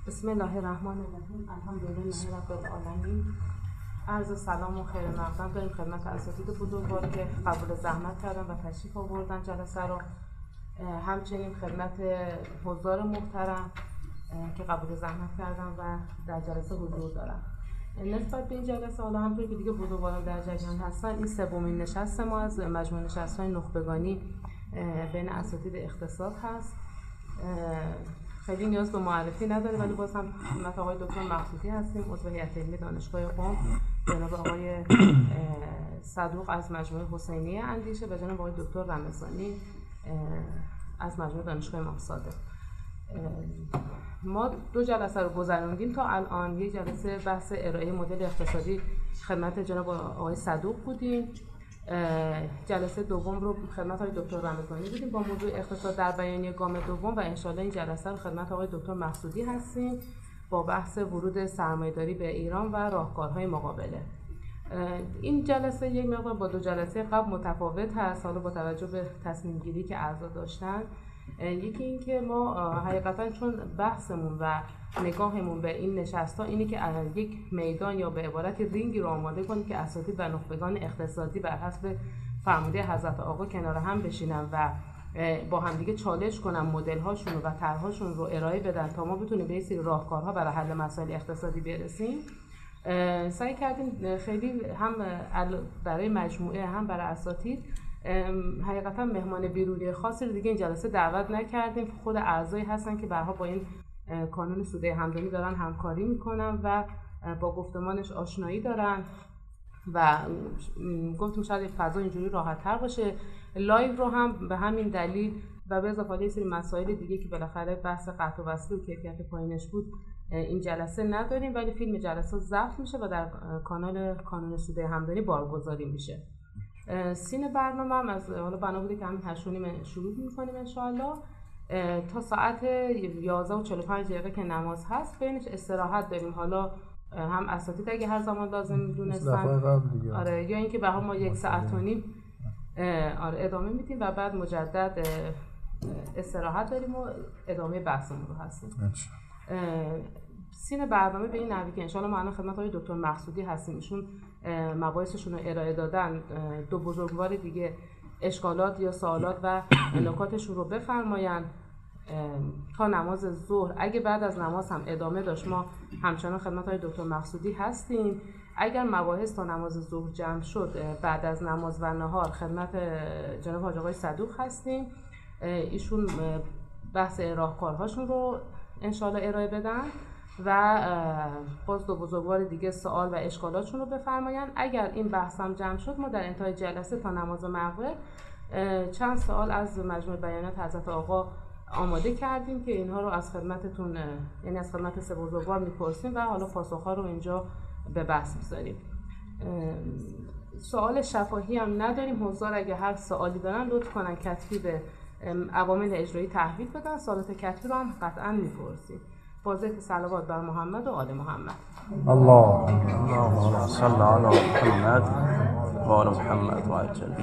بسم الله الرحمن الرحیم. الحمدلله رب العالمین. عرض سلام و خیر مقدم داریم خدمت اساتید بزرگواری که قبول زحمت کردن و تشریف آوردن جلسه رو. همچنین خدمت حضار محترم که قبول زحمت کردن و در جلسه حضور دارن. نسبت به این جلسه، حالا همونطور که دیگه بزرگواران در جریان هستن، این سومین نشست ما از مجموعه نشست‌های نخبگانی بین اساتید اقتصاد هست. خیلی نیاز به معرفی نداره، ولی باز هم خدمت آقای دکتر مقصودی هستیم، عضو هیئت علمی دانشگاه قم، جناب آقای صدوق از مجموعه حسینیه اندیشه و جناب آقای دکتر رمضانی از مجموعه دانشگاه امام صادق. ما 2 جلسه رو گذروندیم تا الان. یک جلسه بحث ارائه مدل اقتصادی خدمت جناب آقای صدوق بودیم. جلسه دوم رو خدمت آقای دکتر رمضانی بودیم با موضوع اقتصاد در بیانیه گام دوم و انشالله این جلسه رو خدمت آقای دکتر مقصودی هستیم با بحث ورود سرمایه‌داری به ایران و راهکارهای مقابله. این جلسه یک مقدار با 2 جلسه قبل متفاوت هست، حالا با توجه به تصمیم گیری که اعضا داشتن. یکی این که ما حقیقتا چون بحثمون و نگاهمون به این نشست‌ها اینه که یک میدان یا به عبارت رینگی رو آماده کنیم که اساتید و نخبگان اقتصادی بر حسب فرموده حضرت آقا کنار هم بشینن و با همدیگه چالش کنن، مدل‌هاشون و طرح‌هاشون رو ارائه بدن تا ما بتونیم به این سری راهکارها برای حل مسائل اقتصادی برسیم. سعی کردیم خیلی هم برای مجموعه هم برای اساتید حقیقتا مهمان بیرونی خاصی رو دیگه این جلسه دعوت نکردیم. خود اعضایی هستن که برها با این کانون سوده همدانی دارن همکاری میکنن و با گفتمانش آشنایی دارن و گفتیم شاید فضا اینجوری راحت تر باشه. لایو رو هم به همین دلیل و به اضافه یه سری مسائل دیگه که بالاخره بحث قطع و وصل و کیفیت پایینش بود این جلسه نداریم، ولی فیلم جلسه ضبط میشه و در کانال کانون سوده همدانی بارگذاری میشه. سین برنامه هم از حالا بنا بوده که همین 8:30 شروع میکنیم انشاءالله تا ساعت 11:45 که نماز هست. بینش استراحت داریم، حالا هم اساتید اگه هر زمان لازم دونستن آره، یا اینکه به هم ما 1.5 ساعت آره ادامه میدیم و بعد مجدد استراحت داریم و ادامه بحثمون رو هستیم. سین برنامه به این نحوی که انشاءالله ما الان خدمت آقای دکتر مقصودی هستیم، ایشون مباحثشون رو ارائه دادن، 2 بزرگوار دیگه اشکالات یا سوالات و نکاتشون رو بفرمایند تا نماز ظهر. اگه بعد از نماز هم ادامه داشت ما همچنان خدمت آقای دکتر مقصودی هستیم. اگر مباحث تا نماز ظهر جمع شد بعد از نماز و نهار خدمت جناب حاج آقای صدوق هستیم، ایشون بحث راهکارهاشون رو انشالله ارائه بدن و باز 2 بزرگوار دیگه سوال و اشکالاتشون رو بفرمایند. اگر این بحث هم جمع شد ما در انتهای جلسه تا نماز مغرب چند سوال از مجموع بیانات حضرت آقا آماده کردیم که اینها رو از خدمتتون یعنی از خدمت 3 بزرگوار میپرسیم و حالا پاسخ‌ها رو اینجا به بحث میذاریم. سوال شفاهی هم نداریم. حضار اگه هر سوالی دارن لطف کنن کتبی به عوامل اجرایی تحویل بدن. سوالات کتبی رو هم قطعا میپرسیم. فاضل صلوات بر محمد و آل محمد. اللهم صل علی محمد و آل محمد و عجل.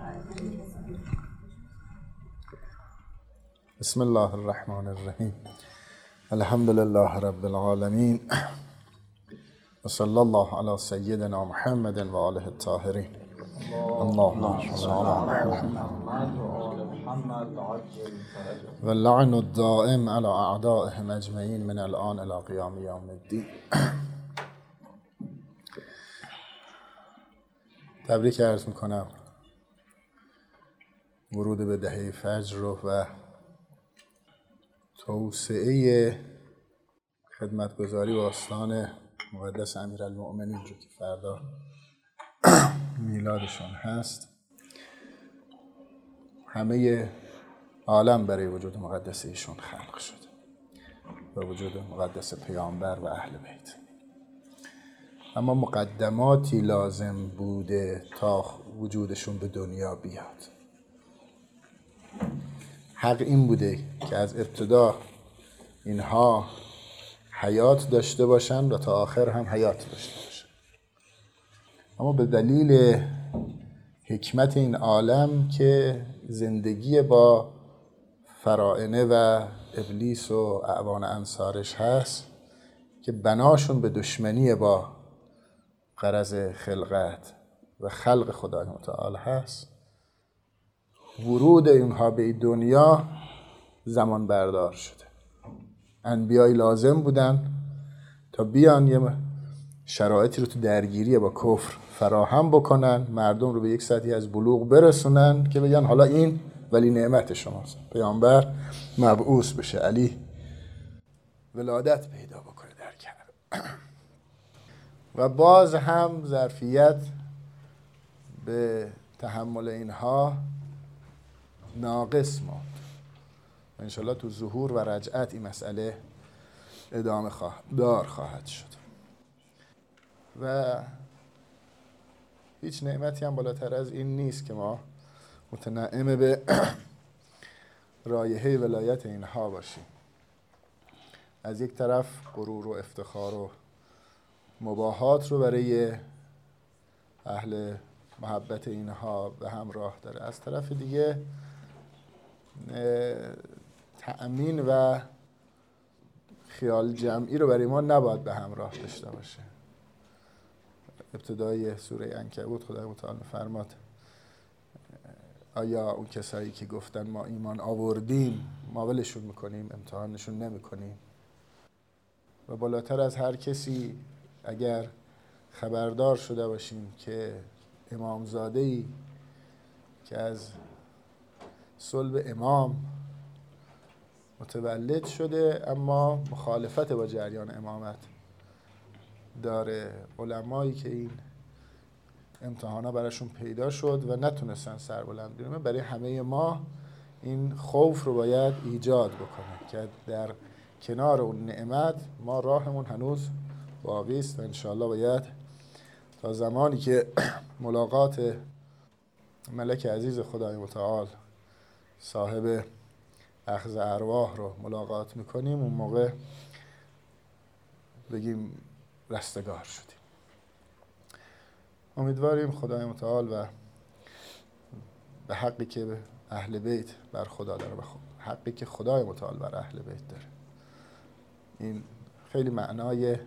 بسم الله الرحمن الرحیم. الحمد لله رب العالمین و صلی الله علی سیدنا محمد و آله الطاهرین. اللهم صل علی محمد و آل محمد و اللعن الدائم علی اعدائهم اجمعین من الان الی قیام یوم الدین. تبریک عرض میکنم ورود به دهه فجر رو و توسعه خدمتگزاری و آستان مقدس امیرالمؤمنین رو که فردا میلادشون هست. همه عالم برای وجود مقدس ایشون خلق شد و وجود مقدس پیامبر و اهل بیت، اما مقدماتی لازم بوده تا وجودشون به دنیا بیاد. حق این بوده که از ابتدا اینها حیات داشته باشن و تا آخر هم حیات داشته باشن، اما به دلیل حکمت این عالم که زندگی با فراعنه و ابلیس و اعوان انصارش هست که بناشون به دشمنی با غرض خلقت و خلق خدای متعال هست، ورود اینها به دنیا زمان بردار شده. انبیای لازم بودن تا بیان یه شرایطی رو تو درگیری با کفر فراهم بکنن، مردم رو به یک سطحی از بلوغ برسونن که بگن حالا این ولی نعمت شماست، پیامبر مبعوث بشه، علی ولادت پیدا بکنه در کعبه. و باز هم ظرفیت به تحمل اینها ناقص ماند. انشالله تو ظهور و رجعت این مسئله ادامه خواهد شد. و هیچ نعمتی هم بالاتر از این نیست که ما متنعم به رایحه ولایت اینها باشیم. از یک طرف غرور و افتخار و مباهات رو برای اهل محبت اینها به همراه داره، از طرف دیگه تأمین و خیال جمعی رو برای ما نباید به همراه داشته باشه. ابتدای سوره عنکبوت خدای متعال فرماد آیا اون کسایی که گفتن ما ایمان آوردیم ما ولشون میکنیم، امتحانشون نمیکنیم؟ و بالاتر از هر کسی اگر خبردار شده باشیم که امامزاده‌ای که از صلب امام متولد شده اما مخالفت با جریان امامت داره، علمایی که این امتحانا براشون پیدا شد و نتونستن سربلند بگیرن، برای همه ما این خوف رو باید ایجاد بکنه که در کنار اون نعمت ما راهمون هنوز باقی است و انشاءالله باید تا زمانی که ملاقات ملک عزیز خدای متعال صاحب اخذ ارواح رو ملاقات میکنیم اون موقع بگیم رستگار شدیم. امیدواریم خدای متعال و به حقی که اهل بیت بر خدا داره و حقی که خدای متعال بر اهل بیت داره، این خیلی معنای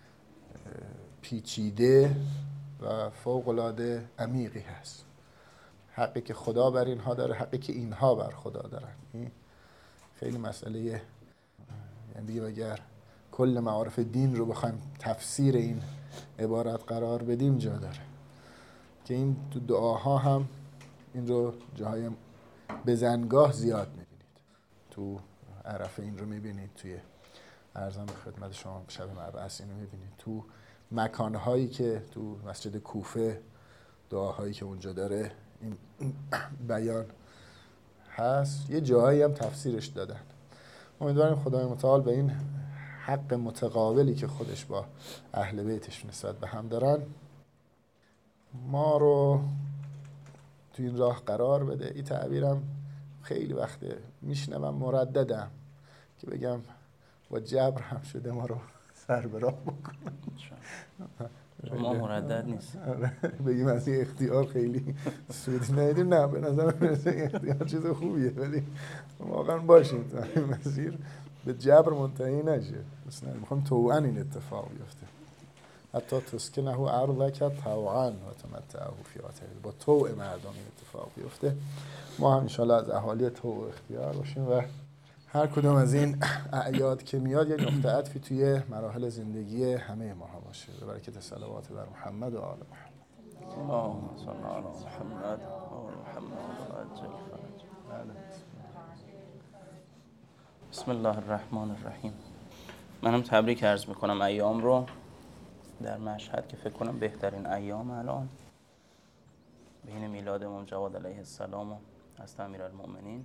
پیچیده و فوق‌العاده عمیقی هست. حقی که خدا بر اینها داره، حقی که اینها بر خدا دارن، این خیلی مسئله، یعنی دیگه اگر کل معارف دین رو بخوایم تفسیر این عبارت قرار بدیم جا داره که این تو دعاها هم این رو جاهای بزنگاه زیاد میبینید. تو عرفه این رو میبینید، توی عرضم به خدمت شما شب مبعث اینو میبینید، تو مکانهایی که تو مسجد کوفه دعاهایی که اونجا داره این بیان هست، یه جاهایی هم تفسیرش دادن. امیدواریم خدای متعال به این حق متقابلی که خودش با اهل بیتش نسبت به هم دارن ما رو تو این راه قرار بده. این تعبیرم خیلی وقته میشنوم مرددم که بگم با جبر هم شده ما رو سر به راه بکنن. ما مردد نیست بگیم از این اختیار خیلی سودی ندیدیم، نه به نظر میرسه اختیار چیز خوبیه، ولی واقعا باشیم تا این مسیر به جبر منتهی نشه. مثلا میخوام طوعاً این اتفاق بیفته، حتی تسکنه ارضک طوعاً و تمتعه فیها، با طوع مردم این اتفاق بیفته. ما هم انشالله از اهالی طوع اختیار باشیم و هر کدوم از این اعیاد که میاد یک نقطه عطفی توی مراحل زندگی همه ما باشه. به برکت صلوات بر محمد و آل محمد. اللهم صل علی محمد و آل محمد و عجل فرج. بسم الله الرحمن الرحیم. منم تبریک عرض میکنم ایام رو در مشهد که فکر کنم بهترین ایام الان بین میلاد امام جواد علیه السلام و حضرت امیرالمؤمنین.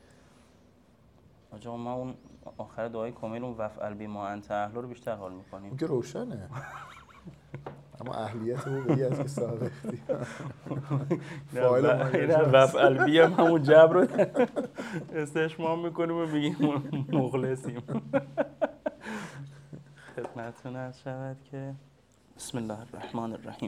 آجا ما اون آخر دعای کمیل اون وفعل بما انت اهل رو بیشتر حال میکنیم. اون که روشنه اما اهلیت او بگی از که صاحب اختیار فایل وفعل بی هم همون جبر رو استشمام میکنیم و بگیم مخلصیم. خدمتتون عرض شود که بسم الله الرحمن الرحیم.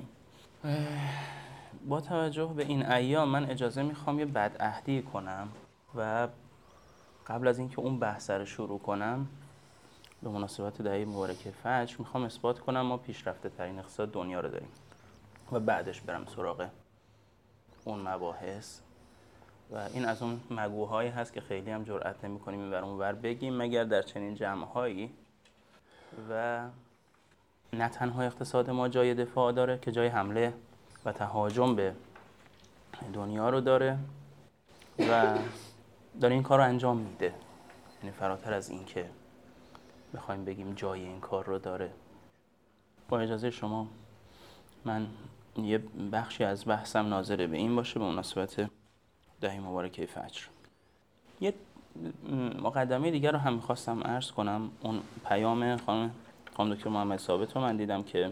با توجه به این ایام من اجازه میخوام یه بدعهدی کنم و قبل از اینکه اون بحث رو شروع کنم به مناسبت دهه مبارکه فجر میخوام اثبات کنم ما پیشرفته ترین اقتصاد دنیا رو داریم و بعدش برم سراغ اون مباحث. و این از اون مگوهایی هست که خیلی هم جرئت نمی‌کنیم این ور اون ور بگیم مگر در چنین جمع‌هایی. و نه تنها اقتصاد ما جای دفاع داره که جای حمله و تهاجم به دنیا رو داره و داره این کار رو انجام میده. یعنی فراتر از این که بخوایم بگیم جای این کار رو داره. با اجازه شما من یه بخشی از بحثم ناظر به این باشه به مناسبت دهه مبارکه فجر. یه مقدمه دیگر رو هم میخواستم عرض کنم. اون پیام خانم دکتر محمد ثابت رو من دیدم که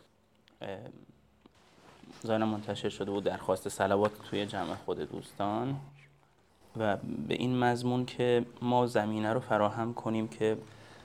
ظاهراً منتشر شده بود، درخواست صلوات توی جمع خود دوستان و به این مضمون که ما زمینه رو فراهم کنیم که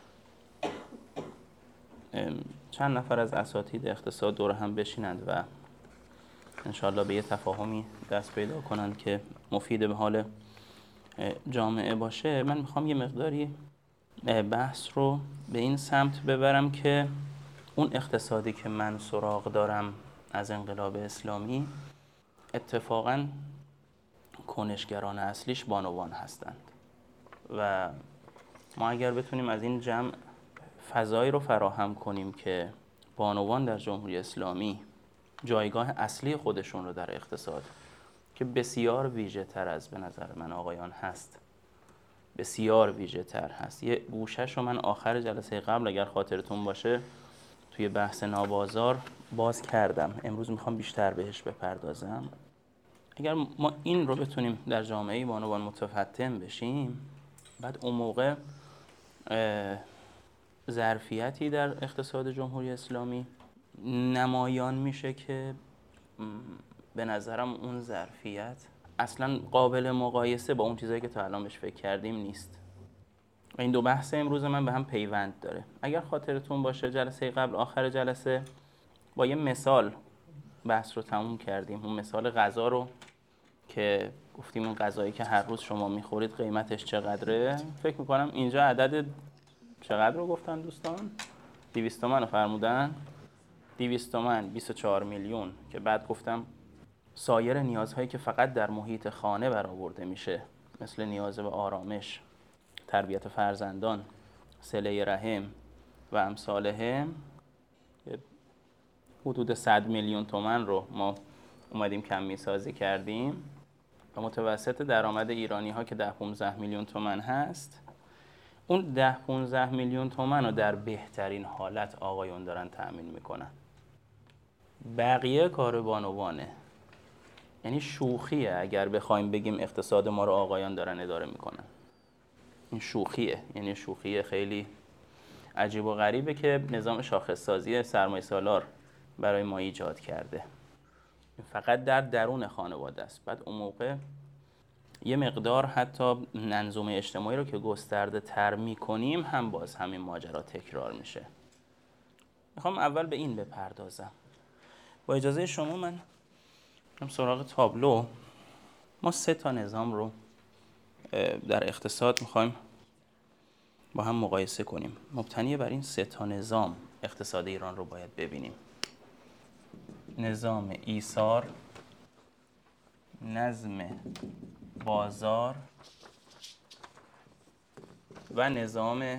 چند نفر از اساتید اقتصاد دور هم بشینند و انشاءالله به یه تفاهمی دست پیدا کنند که مفید به حال جامعه باشه. من میخوام یه مقداری بحث رو به این سمت ببرم که اون اقتصادی که من سراغ دارم از انقلاب اسلامی اتفاقاً کنشگران اصلیش بانوان هستند و ما اگر بتونیم از این جمع فضایی رو فراهم کنیم که بانوان در جمهوری اسلامی جایگاه اصلی خودشون رو در اقتصاد که بسیار ویژه تر از به نظر من آقایان هست، بسیار ویژه تر هست. یه گوشش رو من آخر جلسه قبل اگر خاطرتون باشه توی بحث نابازار باز کردم، امروز میخوام بیشتر بهش بپردازم. اگر ما این رو بتونیم در جامعه بانوان متفطن بشیم، بعد اون موقع ظرفیتی در اقتصاد جمهوری اسلامی نمایان میشه که به نظرم اون ظرفیت اصلا قابل مقایسه با اون چیزایی که تا الان بهش فکر کردیم نیست. و این دو بحث امروز من به هم پیوند داره. اگر خاطرتون باشه جلسه قبل آخر جلسه با یه مثال بحث رو تموم کردیم. اون مثال غذا رو که گفتیم این غذایی که هر روز شما میخورید قیمتش چقدره. فکر میکنم اینجا عدد چقدر رو گفتن دوستان؟ 200 تومن رو فرمودن. 200 تومن 24 میلیون که بعد گفتم سایر نیازهایی که فقط در محیط خانه برآورده میشه مثل نیاز به آرامش، تربیت فرزندان، صله رحم و امثاله حدود 100 میلیون تومان رو ما اومدیم کمی سازی کردیم و متوسط درآمد ایرانی ها که 10-15 میلیون تومان هست، اون 10-15 میلیون تومان رو در بهترین حالت آقایون دارن تأمین میکنن. بقیه کار بانوانه. یعنی شوخیه اگر بخوایم بگیم اقتصاد ما رو آقایان دارن اداره میکنن. این شوخیه، یعنی شوخی خیلی عجیب و غریبه که نظام شاخص‌سازی سرمایه سالار برای ما ایجاد کرده. فقط در درون خانواده است. بعد اون موقع یه مقدار حتی منظومه اجتماعی رو که گسترده تر میکنیم هم باز همین ماجرا تکرار میشه. میخوام اول به این بپردازم. با اجازه شما من سراغ تابلو. ما 3 تا نظام رو در اقتصاد میخوایم با هم مقایسه کنیم. مبتنی بر این 3 تا نظام اقتصاد ایران رو باید ببینیم. نظام ایثار، نظم بازار و نظام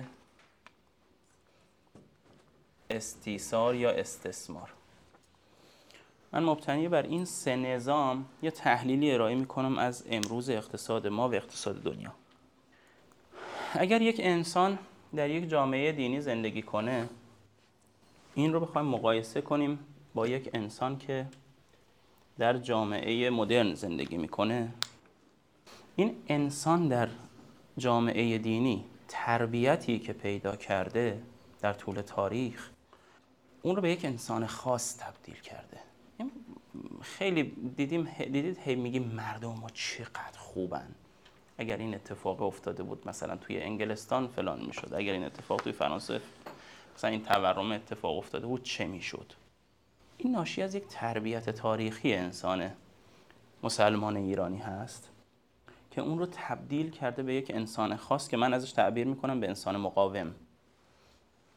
استیثار یا استثمار. من مبتنی بر این 3 نظام یه تحلیلی ارائه میکنم از امروز اقتصاد ما و اقتصاد دنیا. اگر یک انسان در یک جامعه دینی زندگی کنه، این رو بخوایم مقایسه کنیم با یک انسان که در جامعه مدرن زندگی میکنه، این انسان در جامعه دینی تربیتی که پیدا کرده در طول تاریخ اون رو به یک انسان خاص تبدیل کرده. خیلی دیدید هی میگیم مردم ما چقدر خوبن. اگر این اتفاق افتاده بود مثلا توی انگلستان فلان میشد، اگر این اتفاق توی فرانسه مثلا این تورم اتفاق افتاده بود چه میشد. این ناشی از یک تربیت تاریخی انسان مسلمان ایرانی هست که اون رو تبدیل کرده به یک انسان خاص که من ازش تعبیر میکنم به انسان مقاوم.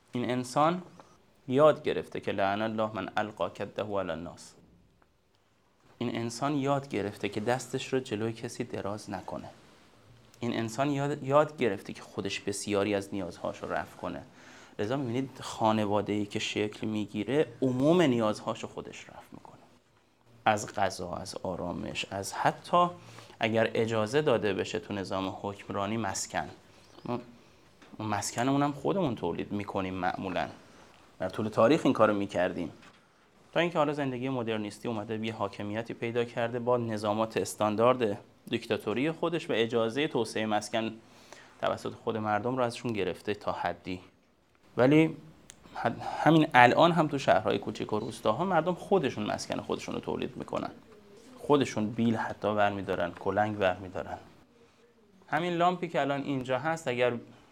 این انسان یاد گرفته که لعن الله من القا کده علی الناس. این انسان یاد گرفته که دستش رو جلوی کسی دراز نکنه. این انسان یاد گرفته که خودش بسیاری از نیازهاش رو رفع کنه. لذا می‌بینید خانواده‌ای که شکل میگیره عموم نیازهاش رو خودش رفع میکنه. از غذا، از آرامش، از حتی اگر اجازه داده بشه تو نظام حکمرانی مسکن. اون مسکنمون هم خودمون تولید میکنیم معمولاً. در طول تاریخ این کارو میکردیم. تا اینکه حالا زندگی مدرنیستی اومده یه حاکمیتی پیدا کرده با نظامات استاندارد دیکتاتوری خودش و اجازه توسعه مسکن توسط خود مردم رو ازشون گرفته تا حدی. ولی همین الان هم تو شهرهای کوچیک و روستاها مردم خودشون مسکن خودشون رو تولید میکنن. خودشون بیل حتی برمیدارن، کلنگ برمیدارن. همین لامپی که الان اینجا هست اگر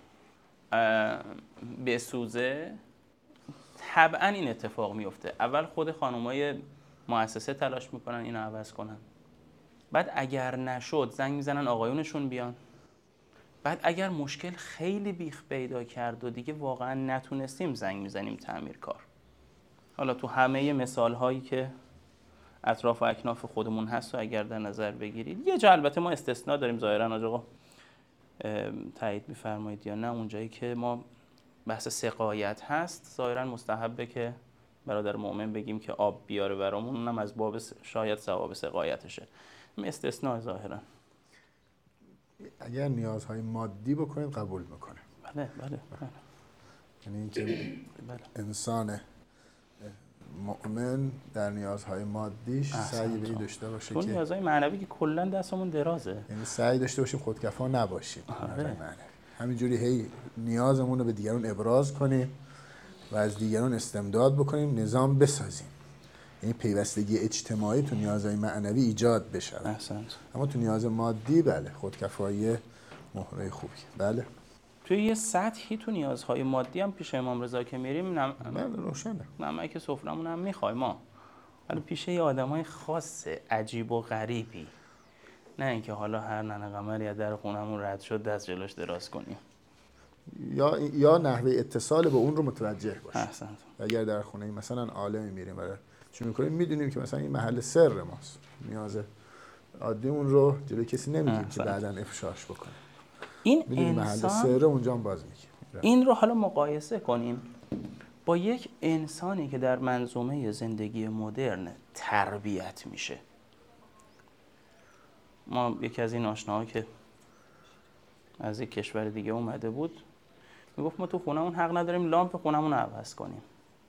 بسوزه طبعا این اتفاق میفته. اول خود خانمای مؤسسه تلاش میکنن اینو عوض کنن. بعد اگر نشد زنگ میزنن آقایونشون بیان. بعد اگر مشکل خیلی بیخ پیدا کرد و دیگه واقعا نتونستیم زنگ میزنیم تعمیرکار. حالا تو همه مثال هایی که اطراف و اکناف خودمون هست و اگر در نظر بگیرید، یه جا البته ما استثناء داریم ظاهرا آقا تایید میفرمایید یا نه، اونجایی که ما بحث سقایت هست ظاهرا مستحبه که برادر مؤمن بگیم که آب بیاره برامون، اونم از باب شاید ثواب سقایتشه. استثناء ظاهرا. اگر نیازهای مادی بکنید قبول میکنه. بله. یعنی اینکه انسان مؤمن در نیازهای مادیش سعی به این داشته باشه که نیازهای معنوی که کلا دستمون درازه، یعنی سعی داشته باشیم خودکفا نباشیم. همینجوری هی نیازمون رو به دیگران ابراز کنیم و از دیگران استمداد بکنیم، نظام بسازیم. یعنی پیوستگی اجتماعی تو نیازهای معنوی ایجاد بشه. اما تو نیاز مادی بله خودکفایی مهره خوبی. بله. توی یه سطحی تو نیازهای مادی هم پیش امام رضا که میریم بله روشنه. نمک سفرمون هم میخوایم ما. ولی پیش یه آدمای خاص عجیب و غریبی. نه اینکه حالا هر ننه قمری از در خونمون رد شد دست جلوش دراز کنیم. یا نحوه اتصال به اون رو متوجه باشیم. احسنت. اگر در خونه مثلا عالمی میریم برای چون می‌کنیم میدونیم که مثلا این محل سر ماست. نیاز عادیمون رو جلوی کسی نمیگیم که بعداً افشاش بکنه. این محل سر اونجا هم باز میگیم. این رو حالا مقایسه کنیم با یک انسانی که در منظومه زندگی مدرن تربیت میشه. ما یکی از این آشناها که از یک کشور دیگه اومده بود میگفت ما تو خونمون حق نداریم لامپ خونمون رو عوض کنیم.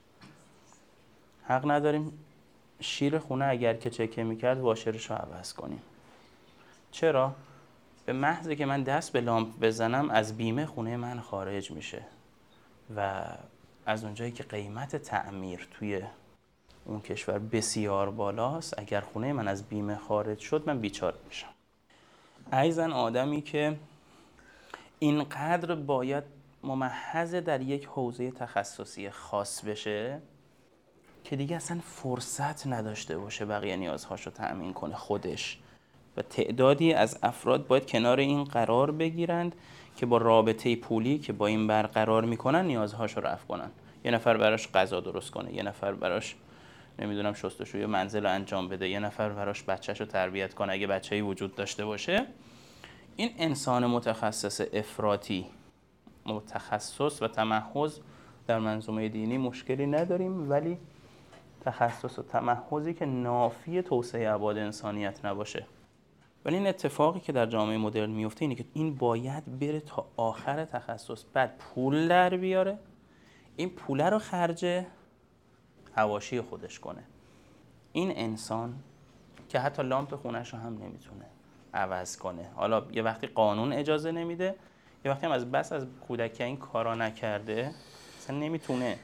حق نداریم شیر خونه اگر که چکه میکرد واشرش رو عوض کنیم. چرا؟ به محض که من دست به لامپ بزنم از بیمه خونه من خارج میشه و از اونجایی که قیمت تعمیر توی اون کشور بسیار بالاست، اگر خونه من از بیمه خارج شد من بیچاره میشم. ایزن آدمی که اینقدر باید ممحض در یک حوزه تخصصی خاص بشه که دیگه اصلا فرصت نداشته باشه بقیه نیازهاش رو تأمین کنه خودش، و تعدادی از افراد باید کنار این قرار بگیرند که با رابطه پولی که با این برقرار میکنن نیازهاش رو رفع کنن. یه نفر براش غذا درست کنه، یه نفر براش نمیدونم شستشوی منزل رو انجام بده، یه نفر براش بچه‌شو تربیت کنه اگه بچه‌ای وجود داشته باشه. این انسان متخصص افراطی، متخصص و تمحض در منظومه دینی مشکلی نداریم، ولی تخصص و تمحضی که نافی توسعه ابعاد انسانیت نباشه. ولی این اتفاقی که در جامعه مدرن میفته اینه که این باید بره تا آخر تخصص، بعد پول در بیاره، این پول رو خرج حواشی خودش کنه. این انسان که حتی لامپ خونش رو هم نمیتونه عوض کنه. حالا یه وقتی قانون اجازه نمیده، یه وقتی هم از بس از کودکی این کارا نکرده اصلا نمیتونه.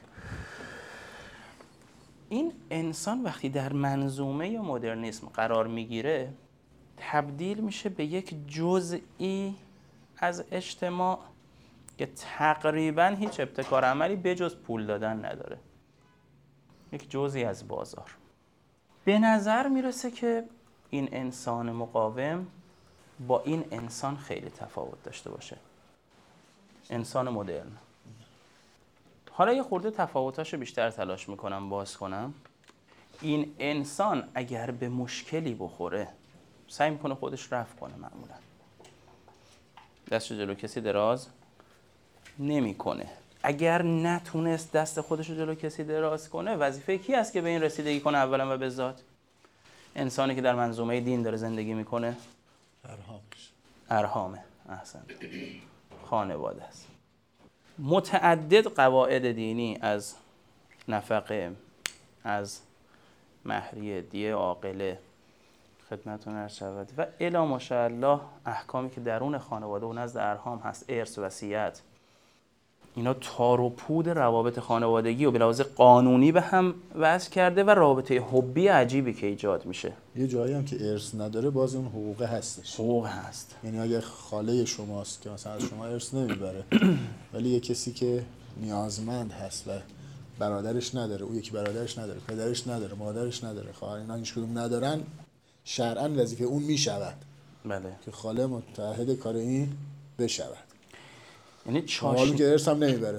این انسان وقتی در منظومه مدرنیسم قرار میگیره تبدیل میشه به یک جزئی از اجتماع که تقریبا هیچ ابتکار عملی بجز پول دادن نداره. یک جزئی از بازار. به نظر میرسه که این انسان مقاوم با این انسان خیلی تفاوت داشته باشه. انسان مدرن حالا یه خورده تفاوتاشو بیشتر تلاش میکنم باز کنم. این انسان اگر به مشکلی بخوره سعی میکنه خودش رفع کنه، معمولا دستش جلو کسی دراز نمیکنه. اگر نتونست دست خودش رو جلو کسی دراز کنه، وظیفه کی است که به این رسیدگی کنه؟ اولا و به ذات انسانی که در منظومه دین داره زندگی میکنه، ارحامه. احسنت، خانواده است. متعدد قواعد دینی از نفقه، از مهریه، دیه عاقله، خدمتتون عرض شود و الی ماشاءالله احکامی که درون خانواده و نزد ارحام هست، ارث، وصیت، اینا تار و پود روابط خانوادگی و به لحاظ قانونی به هم وصل کرده و رابطه حبی عجیبی که ایجاد میشه. یه جایی هم که ارث نداره باز اون حقوق هستش. حقوق هست. یعنی اگه خاله شماست که مثلا از شما ارث نمیبره ولی یه کسی که نیازمند هست و برادرش نداره، او یکی برادرش نداره، پدرش نداره، مادرش نداره، خواهر، اینا هیچ کدوم ندارن، شرعاً وظیفه اون میشود بله که خاله متعهد کار این بشود. یعنی حالا که ارث هم نمیبره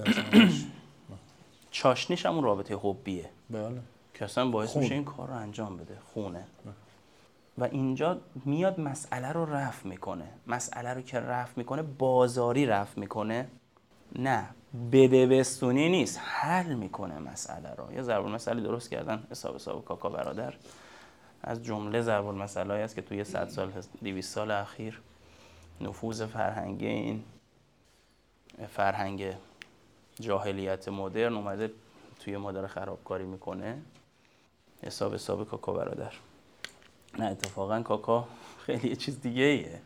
چاشنیش همون رابطه حبیه. بله. که اصلا باعث میشه این کار رو انجام بده، خونه. و اینجا میاد مسئله رو رفع میکنه. مسئله رو که رفع میکنه بازاری رفع میکنه، نه بدبستونی نیست، حل میکنه مسئله رو. یه ضرب المثلی درست کردن حساب کاکا برادر، از جمله ضرب المثلایی است که توی 100 سال 200 سال اخیر نفوذ فرهنگی این فرهنگ جاهلیت مدرن اومده توی ما داره خرابکاری میکنه. حساب کاکا برادر. نه اتفاقا کاکا خیلی یه چیز دیگه ایه.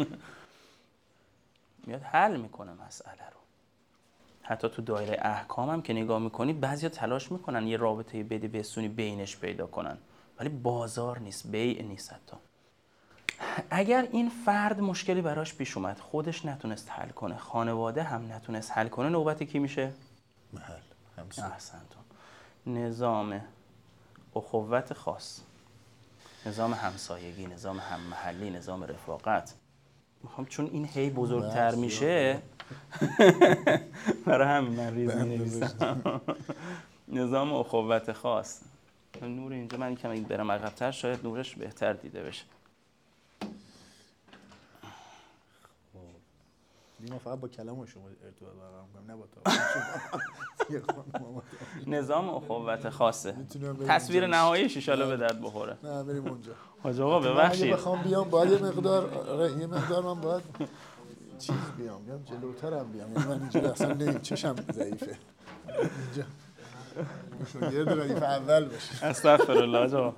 میاد حل میکنه مسئله رو. حتی تو دایره احکام هم که نگاه میکنی بعضیا تلاش میکنن یه رابطه بدبستونی بینش پیدا کنن، ولی بازار نیست، بیع نیست. حتی اگر این فرد مشکلی براش پیش اومد، خودش نتونست حل کنه، خانواده هم نتونست حل کنه، نوبت کی میشه؟ محل. احسنتون. نظام اخوت خاص، نظام همسایگی، نظام هم محلی، نظام رفاقت. میخوام چون این هی بزرگتر میشه برای همین من ریز می‌نویسم. نظام اخوت خاص. نور اینجا من کمی برم عقب‌تر شاید نورش بهتر دیده بشه. دیما فقط با کلام شما ارتباط برقرار می‌کنم، نه با تو. نظام اخوت خاصه. تصویر نهاییش ان شاءالله به درد بخوره. نه بریم اونجا. حاج آقا ببخشید. اگه بخوام بیام باید یه مقدار من باید چیز بیام جلوترم بیام. یعنی من اینجا اصلا نمی‌دونم چشم ضعیفه. اینجا یه ردیف اول باشه. استغفرالله آقا.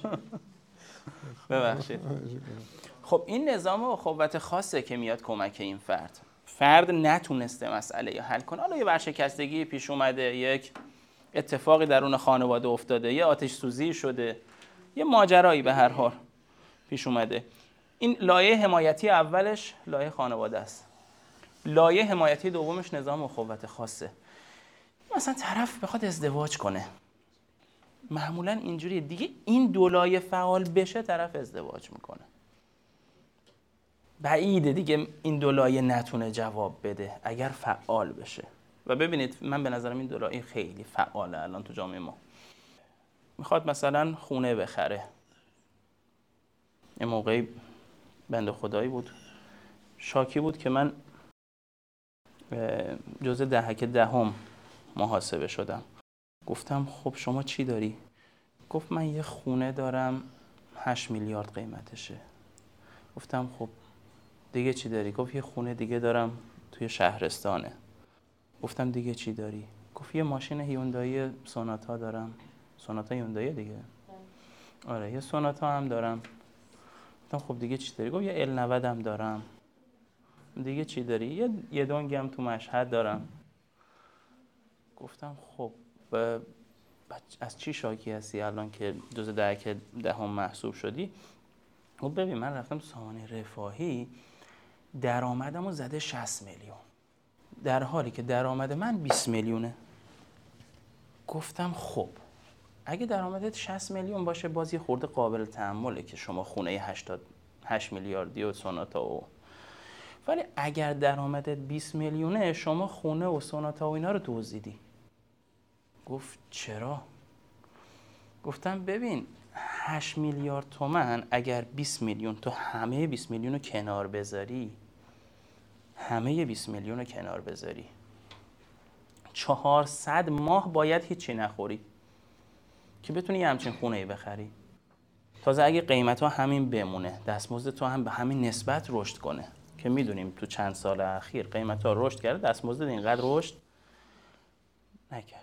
ببخشید. خب این نظام اخوت خاصه که میاد کمک این فرد نتونسته مسئله یا حل کنه. حالا یه ورشکستگی پیش اومده، یک اتفاقی درون خانواده افتاده، یه آتش سوزی شده، یه ماجرایی به هر حال پیش اومده. این لایه حمایتی اولش لایه خانواده است. لایه حمایتی دومش نظام اخوت خاصه. مثلا طرف بخواد ازدواج کنه، معمولا اینجوریه دیگه، این دو لایه فعال بشه طرف ازدواج میکنه. بعیده دیگه این دو لایه نتونه جواب بده اگر فعال بشه. و ببینید من به نظرم این دو لایه خیلی فعاله الان تو جامعه ما. میخواد مثلا خونه بخره. یه موقعی بنده خدایی بود، شاکی بود که من جزء دهک دهم محاسبه شدم. گفتم خب شما چی داری؟ گفت من یه خونه دارم 8 میلیارد قیمتشه. گفتم خب دیگه چی داری؟ گفت یه خونه دیگه دارم توی شهرستانه. گفتم دیگه چی داری؟ گفت یه ماشین هیوندای سوناتا دارم. سوناتا هیوندای دیگه؟ آره یه سوناتا هم دارم. گفتم خب دیگه چی داری؟ گفت یه ال90 هم دارم. دیگه چی داری؟ یه دونگ هم تو مشهد دارم. گفتم خب از چی شاکی هستی الان که جز دهک دهم محسوب شدی؟ خب ببین من رفتم سامانه رفاهی درآمدمو زده 60 میلیون در حالی که درآمد من 20 میلیونه. گفتم خب اگه درآمدت 60 میلیون باشه بازی خورده قابل تحمله که شما خونه 8 میلیاردی و سوناتا و، ولی اگر درآمدت 20 میلیونه شما خونه و سوناتا و اینا رو دزدیدی. گفت چرا؟ گفتم ببین 8 میلیارد تومان اگر 20 میلیون تو همه 20 میلیون رو کنار بذاری، همه 20 میلیون رو کنار بذاری، 400 ماه باید هیچی نخوری که بتونی یه همچین خونه‌ای بخری. تازه اگه قیمت ها همین بمونه، دستمزد تو هم به همین نسبت رشد کنه که میدونیم تو چند سال اخیر قیمت ها رشد کرده، دستمزد اینقدر رشد نکرد.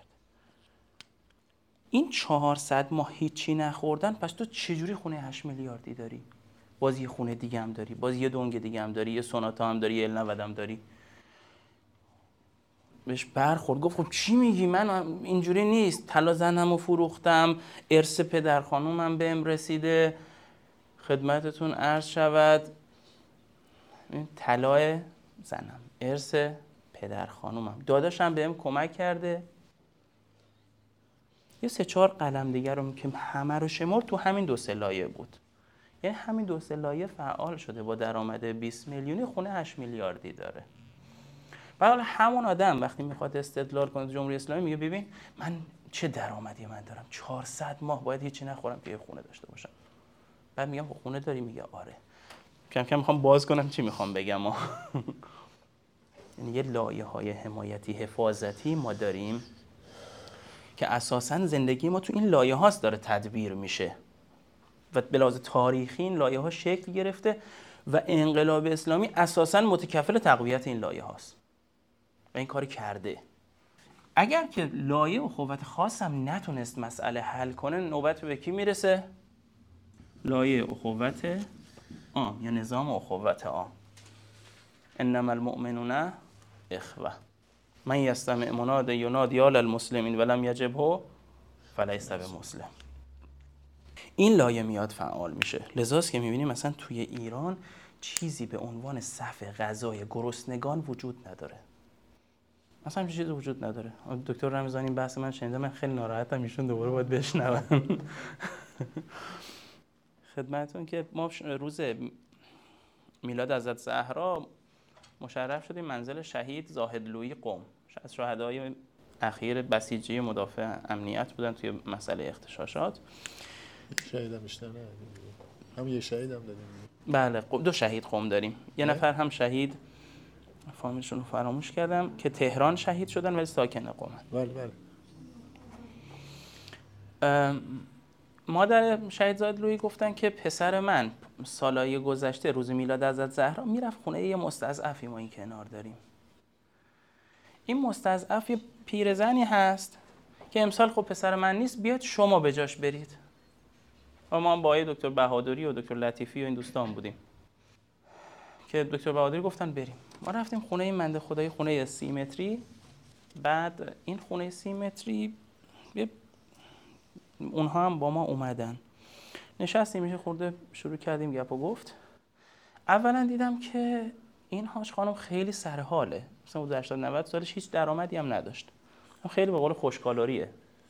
این 400 ماه هیچی نخوردن، پس تو چجوری خونه 8 میلیاردی داری؟ باز یه خونه دیگه هم داری، باز یه دنگ دیگه هم داری، یه سوناتا هم داری، یه ال90 هم داری. بهش برخورد، گفت خب چی میگی؟ من اینجوری نیست، طلا زنمو فروختم، ارث پدر خانومم بهم رسیده، خدمتتون عرض شود طلای زنم، ارث پدر خانومم، داداشم بهم کمک کرده. یه 3-4 قلم دیگه رو که همه رو شمرد، تو همین 2 لایه بود. یعنی همین 2 لایه فعال شده، با درآمد 20 میلیونی خونه 8 میلیاردی داره. و حالا همون آدم وقتی میخواد استدلال کنه جمهوری اسلامی، میگه ببین من چه درآمدی من دارم، 400 ماه باید هیچی نخورم که یه خونه داشته باشم. بعد میگم خونه داری؟ میگه آره. کم کم میخوام باز کنم چی میخوام بگم. یعنی یه لایه‌های حمایتی حفاظتی ما داریم که اساساً زندگی ما تو این لایه هاست داره تدبیر میشه و به لحاظ تاریخی این لایه ها شکل گرفته و انقلاب اسلامی اساساً متکفل تقویت این لایه هاست و این کاری کرده. اگر که لایه اخوت خاص هم نتونست مسئله حل کنه، نوبت به کی میرسه؟ لایه اخوت عام یا نظام اخوت عام. انما المؤمنون اخوه من یستمع مناد ینادی علی المسلمین ولم یجبه فلیس بمسلم. این لایه میاد فعال میشه. لذاست که میبینیم مثلا توی ایران چیزی به عنوان صف غذای گرسنگان وجود نداره. مثلا همچین چیزی وجود نداره. دکتر رمضانی این بحث من شنیدم، من خیلی ناراحتم، ایشون دوباره باید بشنوم. خدمتتون که ما روز میلاد حضرت زهرا مشرف شدیم منزل شهید زاهدلویی قم. از شهدای اخیر بسیجی مدافع امنیت بودن توی مسئله اغتشاشات. شهیدم بیشتر نه، هم یه شهیدم داریم. بله 2 شهید قم داریم. یه نفر هم شهید فامیلشون رو فراموش کردم که تهران شهید شدن ولی ساکن قم. بله. مادر شهید زاهدلویی گفتن که پسر من سالهای گذشته روز میلاد حضرت زهرا میرفت خونه یه مستضعفی ما این کنار داریم. این مستضعف یه پیرزنی هست که امسال خب پسر من نیست، بیاد شما به جاش برید. و ما با دکتر بهادری و دکتر لطیفی و این دوستان بودیم که دکتر بهادری گفتن بریم. ما رفتیم خونه این منده خدای، خونه 30 متری. بعد این خونه 30 متری اونها هم با ما اومدن، نشستیم میشه خورده شروع کردیم گپ و گفت. اولا دیدم که این حاج خانم خیلی سر حاله، مثلا حدود 80-90 سالش، هیچ درآمدی هم نداشت، خیلی به قول خوشکالوریه.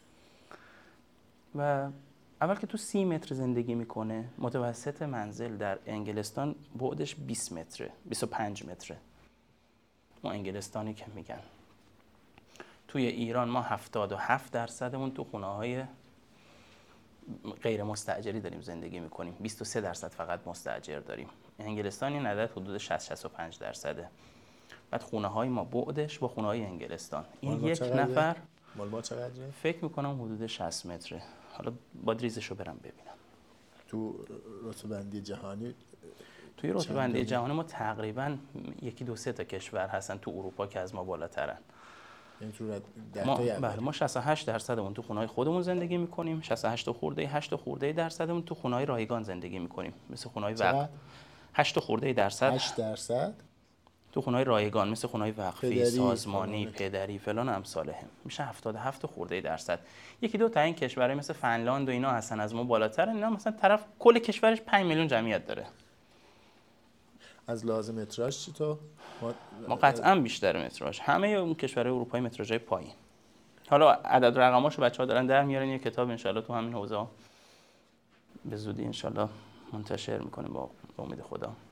و اول که تو 30 متر زندگی میکنه، متوسط منزل در انگلستان بعدش 20 متره، 25 متره. اون انگلستانی که میگن. توی ایران ما 77%مون تو خونه‌های غیر مستاجری داریم زندگی میکنیم، 23% فقط مستاجر داریم. انگلستان این عدد حدود 60-65%. بعد خونه‌های ما بعدش با خونه‌های انگلستان، این یک نفر مال ما چقدره؟ فکر میکنم حدود 60 متره. حالا باید ریزشو برم ببینم. تو رتبه‌بندی جهانی، توی رتبه‌بندی جهانی ما تقریبا 1-2-3 تا کشور هستن تو اروپا که از ما بالاترن. این تو بله ما 68%مون تو خونه‌های خودمون زندگی میکنیم، 68 خورده درصدمون تو خونه‌های رایگان زندگی میکنیم، مثل خونه‌های وقف. 8 خورده درصد 8% تو خونه‌های رایگان مثل خونه‌های وقفی، سازمانی، پدری فلان امثاله هم. میشه 77 خورده درصد. 1-2 تا این کشورهای مثل فنلاند و اینا هستن از ما بالاتر. اینا مثلا طرف کل کشورش 5 میلیون جمعیت داره. از لازم متراژ چی تو؟ ما قطعا بیشتر متراژ. همه اون کشورهای اروپایی متراژهای پایین. حالا عدد رقماشو بچه‌ها دارن در میارن، یه کتاب ان شاءالله تو همین حوزه به زودی ان شاءالله منتشر می‌کنیم با امید خدا.